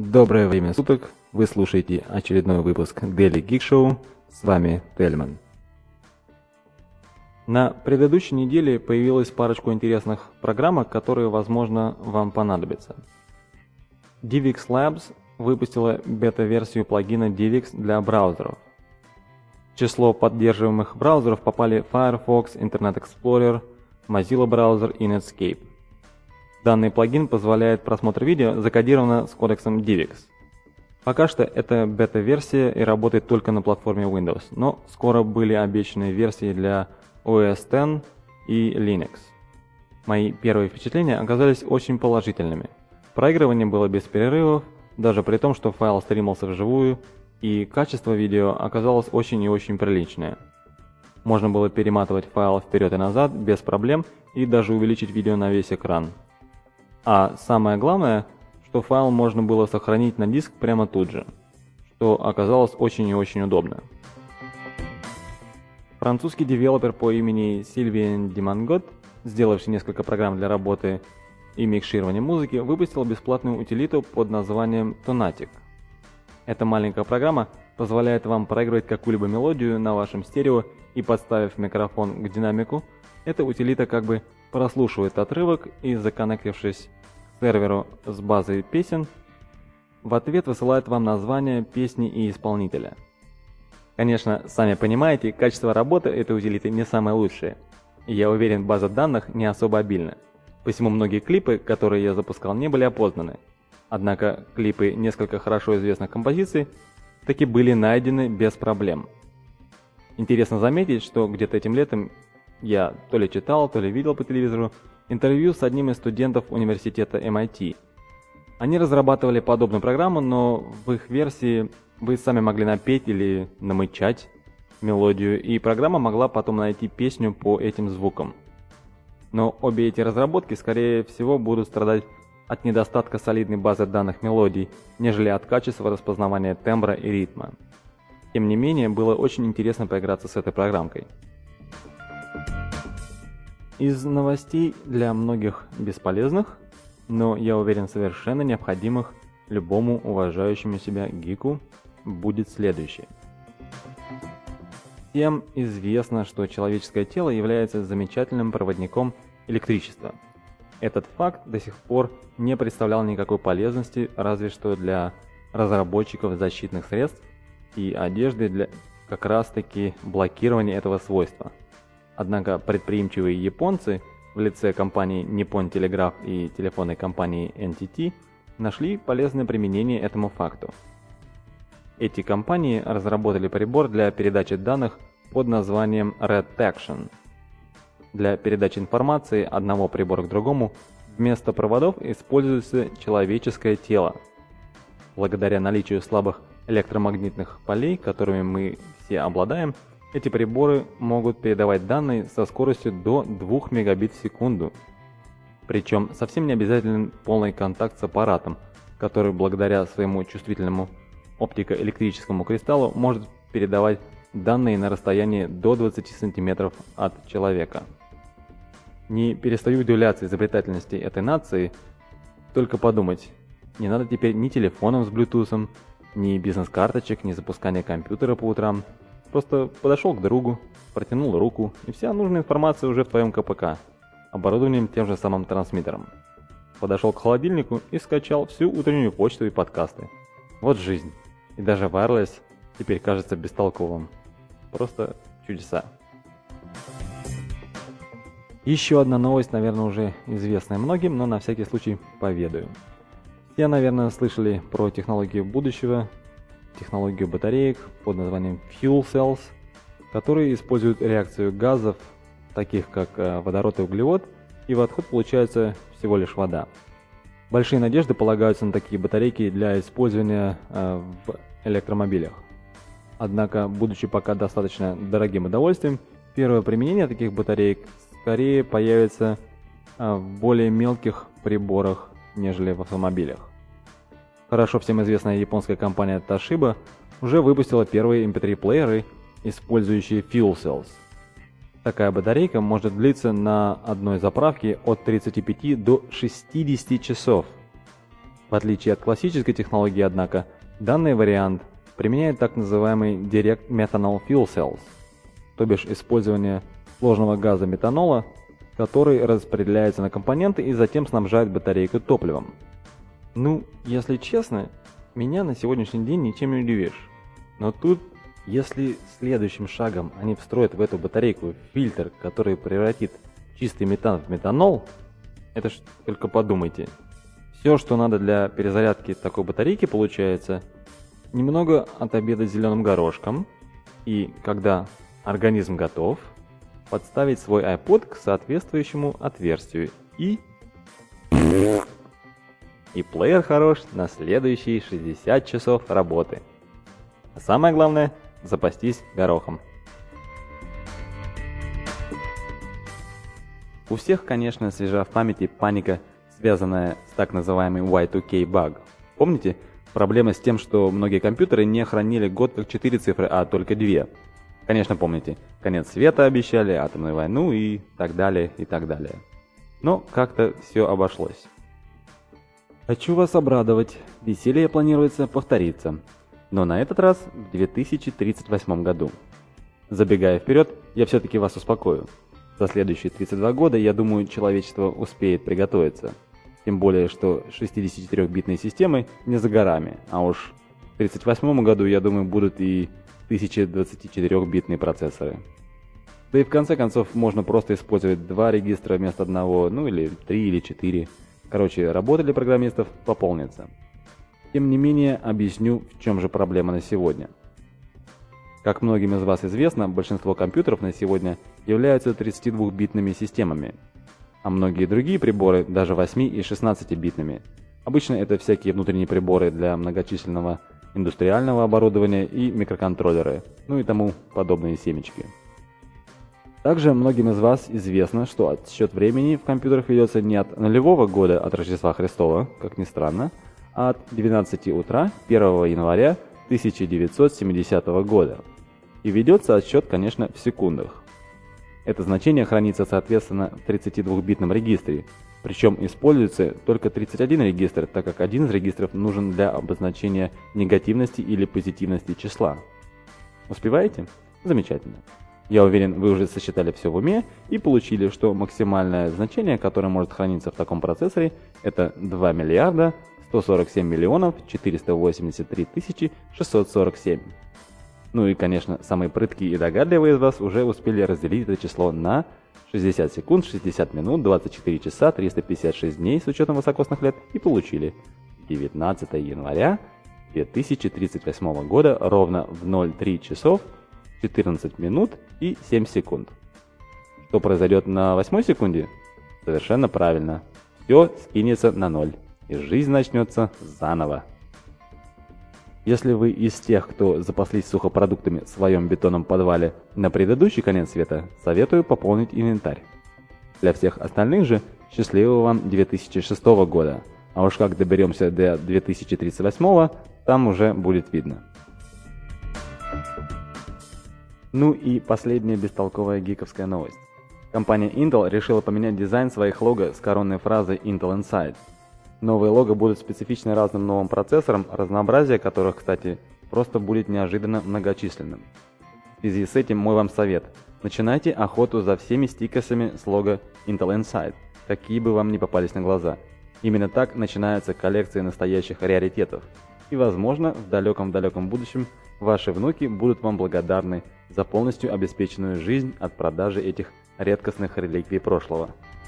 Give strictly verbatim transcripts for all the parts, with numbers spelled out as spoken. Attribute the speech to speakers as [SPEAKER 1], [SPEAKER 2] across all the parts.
[SPEAKER 1] Доброе время суток, вы слушаете очередной выпуск Daily Geek Show, с вами Тельман. На предыдущей неделе появилась парочку интересных программок, которые, возможно, вам понадобятся. DivX Labs выпустила бета-версию плагина DivX для браузеров. В число поддерживаемых браузеров попали Firefox, Internet Explorer, Mozilla Browser и Netscape. Данный плагин позволяет просмотр видео, закодировано с кодексом DivX. Пока что это бета-версия и работает только на платформе Windows, но скоро были обещаны версии для о эс десять и Linux. Мои первые впечатления оказались очень положительными. Проигрывание было без перерывов, даже при том, что файл стримился вживую, и качество видео оказалось очень и очень приличное. Можно было перематывать файл вперед и назад без проблем и даже увеличить видео на весь экран. А самое главное, что файл можно было сохранить на диск прямо тут же, что оказалось очень и очень удобно. Французский девелопер по имени Сильвиен Димангот, сделавший несколько программ для работы и микширования музыки, выпустил бесплатную утилиту под названием Tonatic. Эта маленькая программа позволяет вам проигрывать какую-либо мелодию на вашем стерео, и, подставив микрофон к динамику, эта утилита как бы прослушивает отрывок и, законнектившись к серверу с базой песен, в ответ высылает вам название песни и исполнителя. Конечно, сами понимаете, качество работы этой утилиты не самое лучшее, и я уверен, база данных не особо обильна, посему многие клипы, которые я запускал, не были опознаны. Однако клипы несколько хорошо известных композиций таки были найдены без проблем. Интересно заметить, что где-то этим летом я то ли читал, то ли видел по телевизору интервью с одним из студентов университета эм ай ти. Они разрабатывали подобную программу, но в их версии вы сами могли напеть или намычать мелодию, и программа могла потом найти песню по этим звукам. Но обе эти разработки, скорее всего, будут страдать от недостатка солидной базы данных мелодий, нежели от качества распознавания тембра и ритма. Тем не менее, было очень интересно поиграться с этой программкой. Из новостей для многих бесполезных, но я уверен, совершенно необходимых любому уважающему себя гику, будет следующее. Всем известно, что человеческое тело является замечательным проводником электричества. Этот факт до сих пор не представлял никакой полезности, разве что для разработчиков защитных средств и одежды для как раз таки блокирования этого свойства. Однако предприимчивые японцы в лице компании Nippon Telegraph и телефонной компании эн ти ти нашли полезное применение этому факту. Эти компании разработали прибор для передачи данных под названием Redaction. Для передачи информации одного прибора к другому вместо проводов используется человеческое тело. Благодаря наличию слабых электромагнитных полей, которыми мы все обладаем, эти приборы могут передавать данные со скоростью до двух мегабит в секунду. Причем совсем не обязателен полный контакт с аппаратом, который благодаря своему чувствительному оптико-электрическому кристаллу может передавать данные на расстоянии до двадцати сантиметров от человека. Не перестаю удивляться изобретательности этой нации, только подумать, не надо теперь ни телефонов с Bluetooth, ни бизнес-карточек, ни запускания компьютера по утрам. Просто подошел к другу, протянул руку, и вся нужная информация уже в твоем ка пэ ка, оборудованием тем же самым трансмиттером. Подошел к холодильнику и скачал всю утреннюю почту и подкасты. Вот жизнь. И даже wireless теперь кажется бестолковым. Просто чудеса. Еще одна новость, наверное, уже известная многим, но на всякий случай поведаю. Все, наверное, слышали про технологию будущего, технологию батареек под названием Fuel Cells, которые используют реакцию газов, таких как водород и углерод, и в отход получается всего лишь вода. Большие надежды полагаются на такие батарейки для использования в электромобилях. Однако, будучи пока достаточно дорогим удовольствием, первое применение таких батареек скорее появится в более мелких приборах, нежели в автомобилях. Хорошо всем известная японская компания Toshiba уже выпустила первые эм пи три плееры, использующие Fuel Cells. Такая батарейка может длиться на одной заправке от тридцати пяти до шестидесяти часов. В отличие от классической технологии, однако, данный вариант применяет так называемый Direct Methanol Fuel Cells, то бишь использование сложного газа метанола, который распределяется на компоненты и затем снабжает батарейку топливом. Ну, если честно, меня на сегодняшний день ничем не удивишь. Но тут, если следующим шагом они встроят в эту батарейку фильтр, который превратит чистый метан в метанол, это ж только подумайте. Все, что надо для перезарядки такой батарейки, получается немного отобедать зеленым горошком, и когда организм готов, подставить свой iPod к соответствующему отверстию и... И плеер хорош на следующие шестьдесят часов работы. А самое главное – запастись горохом. У всех, конечно, свежа в памяти паника, связанная с так называемый уай ту кей баг. Помните? Проблема с тем, что многие компьютеры не хранили год как четыре цифры, а только две. Конечно, помните, конец света обещали, атомную войну и так далее, и так далее. Но как-то все обошлось. Хочу вас обрадовать, веселье планируется повториться, но на этот раз в две тысячи тридцать восьмом году. Забегая вперед, я все-таки вас успокою. За следующие тридцать два года, я думаю, человечество успеет приготовиться. Тем более, что шестидесятичетырёхбитные системы не за горами, а уж в две тысячи тридцать восьмом году, я думаю, будут и тысяча двадцатичетырёхбитные процессоры. Да и в конце концов, можно просто использовать два регистра вместо одного, ну или три или четыре. Короче, работа для программистов пополнится. Тем не менее, объясню, в чем же проблема на сегодня. Как многим из вас известно, большинство компьютеров на сегодня являются тридцатидвухбитными системами, а многие другие приборы даже восьми- и шестнадцатибитными. Обычно это всякие внутренние приборы для многочисленного индустриального оборудования и микроконтроллеры, ну и тому подобные семечки. Также многим из вас известно, что отсчет времени в компьютерах ведется не от нулевого года от Рождества Христова, как ни странно, а от двенадцати утра первого января тысяча девятьсот семидесятого года. И ведется отсчет, конечно, в секундах. Это значение хранится, соответственно, в тридцатидвухбитном регистре, причем используется только тридцать один регистр, так как один из регистров нужен для обозначения негативности или позитивности числа. Успеваете? Замечательно. Я уверен, вы уже сосчитали все в уме и получили, что максимальное значение, которое может храниться в таком процессоре, это два миллиарда сто сорок семь миллионов четыреста восемьдесят три тысячи шестьсот сорок семь. Ну и, конечно, самые прыткие и догадливые из вас уже успели разделить это число на шестьдесят секунд, шестьдесят минут, двадцать четыре часа, триста пятьдесят шесть дней с учетом высокосных лет и получили девятнадцатого января две тысячи тридцать восьмого года ровно в ноль три часов четырнадцать минут и семь секунд. Что произойдет на восьмой секунде? Совершенно правильно. Все скинется на ноль, и жизнь начнется заново. Если вы из тех, кто запаслись сухопродуктами в своем бетонном подвале на предыдущий конец света, советую пополнить инвентарь. Для всех остальных же счастливого вам две тысячи шестого года, а уж как доберемся до две тысячи тридцать восьмого, там уже будет видно. Ну и последняя бестолковая гиковская новость. Компания Intel решила поменять дизайн своих лого с коронной фразой Intel Inside. Новые лого будут специфичны разным новым процессорам, разнообразие которых, кстати, просто будет неожиданно многочисленным. В связи с этим мой вам совет. Начинайте охоту за всеми стикерсами с лого Intel Inside, какие бы вам ни попались на глаза. Именно так начинается коллекция настоящих раритетов. И, возможно, в далеком-далеком будущем ваши внуки будут вам благодарны за полностью обеспеченную жизнь от продажи этих редкостных реликвий прошлого.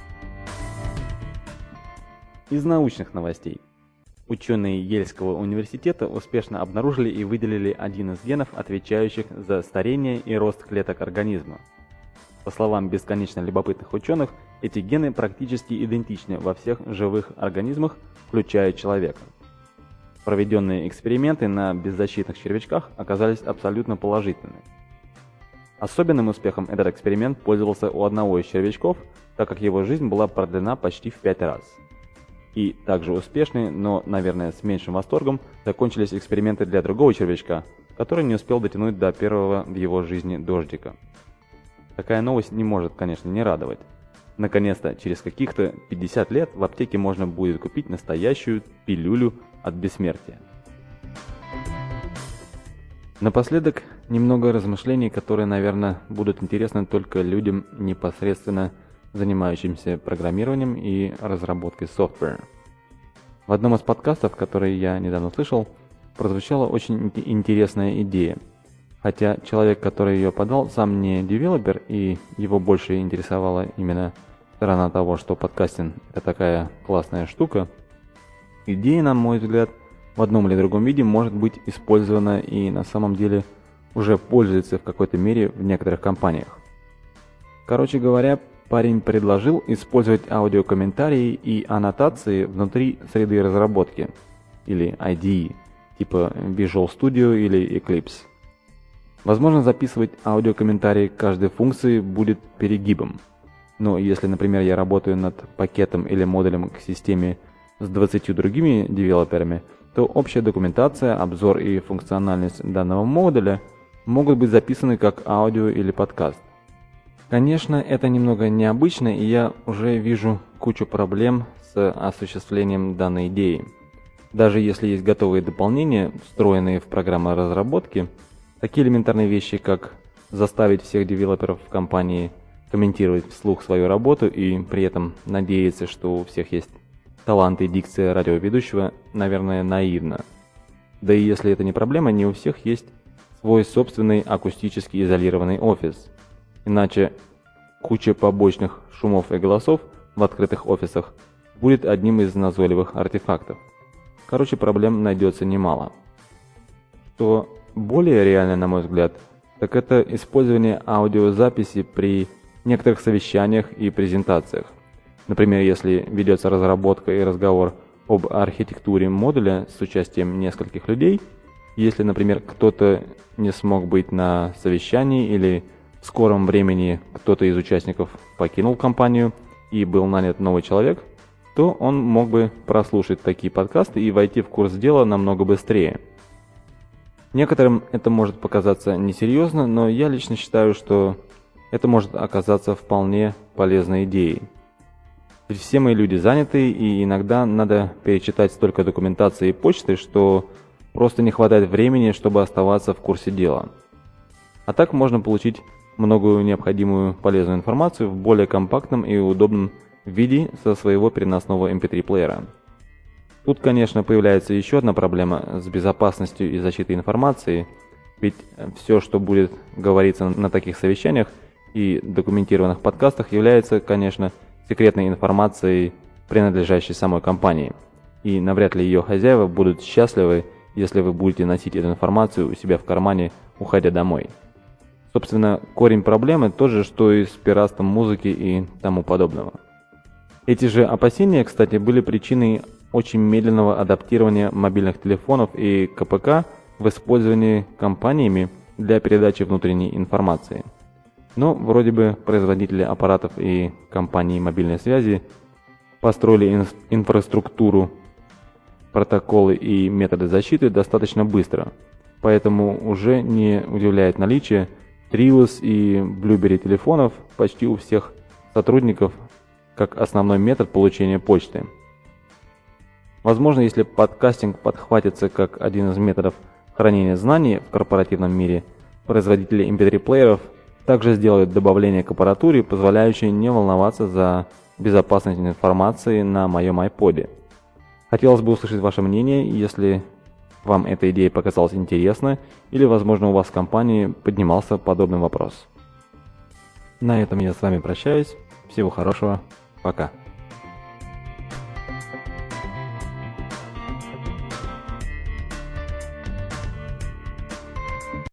[SPEAKER 1] Из научных новостей. Ученые Ельского университета успешно обнаружили и выделили один из генов, отвечающих за старение и рост клеток организма. По словам бесконечно любопытных ученых, эти гены практически идентичны во всех живых организмах, включая человека. Проведенные эксперименты на беззащитных червячках оказались абсолютно положительными. Особенным успехом этот эксперимент пользовался у одного из червячков, так как его жизнь была продлена почти в пять раз. И также успешные, но, наверное, с меньшим восторгом, закончились эксперименты для другого червячка, который не успел дотянуть до первого в его жизни дождика. Такая новость не может, конечно, не радовать. Наконец-то, через каких-то пятьдесят лет в аптеке можно будет купить настоящую пилюлю от бессмертия. Напоследок, немного размышлений, которые, наверное, будут интересны только людям, непосредственно занимающимся программированием и разработкой софтвера. В одном из подкастов, которые я недавно слышал, прозвучала очень интересная идея. Хотя человек, который ее подал, сам не девелопер, и его больше интересовала именно сторона того, что подкастинг – это такая классная штука, идея, на мой взгляд, в одном или другом виде может быть использована и на самом деле уже пользуется в какой-то мере в некоторых компаниях. Короче говоря, парень предложил использовать аудиокомментарии и аннотации внутри среды разработки, или ай ди и, типа Visual Studio или Eclipse. Возможно, записывать аудиокомментарии к каждой функции будет перегибом. Но если, например, я работаю над пакетом или модулем к системе с двадцатью другими девелоперами, то общая документация, обзор и функциональность данного модуля могут быть записаны как аудио или подкаст. Конечно, это немного необычно, и я уже вижу кучу проблем с осуществлением данной идеи. Даже если есть готовые дополнения, встроенные в программы разработки, такие элементарные вещи, как заставить всех девелоперов в компании комментировать вслух свою работу и при этом надеяться, что у всех есть талант и дикция радиоведущего, наверное, наивно. Да и если это не проблема, не у всех есть свой собственный акустически изолированный офис. Иначе куча побочных шумов и голосов в открытых офисах будет одним из назойливых артефактов. Короче, проблем найдется немало. Что более реально, на мой взгляд, так это использование аудиозаписи при некоторых совещаниях и презентациях. Например, если ведется разработка и разговор об архитектуре модуля с участием нескольких людей, если, например, кто-то не смог быть на совещании или в скором времени кто-то из участников покинул компанию и был нанят новый человек, то он мог бы прослушать такие подкасты и войти в курс дела намного быстрее. Некоторым это может показаться несерьезно, но я лично считаю, что это может оказаться вполне полезной идеей. Ведь все мы люди заняты, и иногда надо перечитать столько документации и почты, что просто не хватает времени, чтобы оставаться в курсе дела. А так можно получить многую необходимую полезную информацию в более компактном и удобном виде со своего переносного эм пи три плеера. Тут, конечно, появляется еще одна проблема с безопасностью и защитой информации, ведь все, что будет говориться на таких совещаниях и документированных подкастах, является, конечно, секретной информацией, принадлежащей самой компании. И навряд ли ее хозяева будут счастливы, если вы будете носить эту информацию у себя в кармане, уходя домой. Собственно, корень проблемы тот же, что и с пиратством музыки и тому подобного. Эти же опасения, кстати, были причиной очень медленного адаптирования мобильных телефонов и ка пэ ка в использовании компаниями для передачи внутренней информации. Но вроде бы производители аппаратов и компании мобильной связи построили ин- инфраструктуру, протоколы и методы защиты достаточно быстро, поэтому уже не удивляет наличие Триос и Blueberry телефонов почти у всех сотрудников как основной метод получения почты. Возможно, если подкастинг подхватится как один из методов хранения знаний в корпоративном мире, производители эм пи три-плееров также сделают добавление к аппаратуре, позволяющее не волноваться за безопасность информации на моем iPod. Хотелось бы услышать ваше мнение, если вам эта идея показалась интересной, или, возможно, у вас в компании поднимался подобный вопрос. На этом я с вами прощаюсь. Всего хорошего. Пока.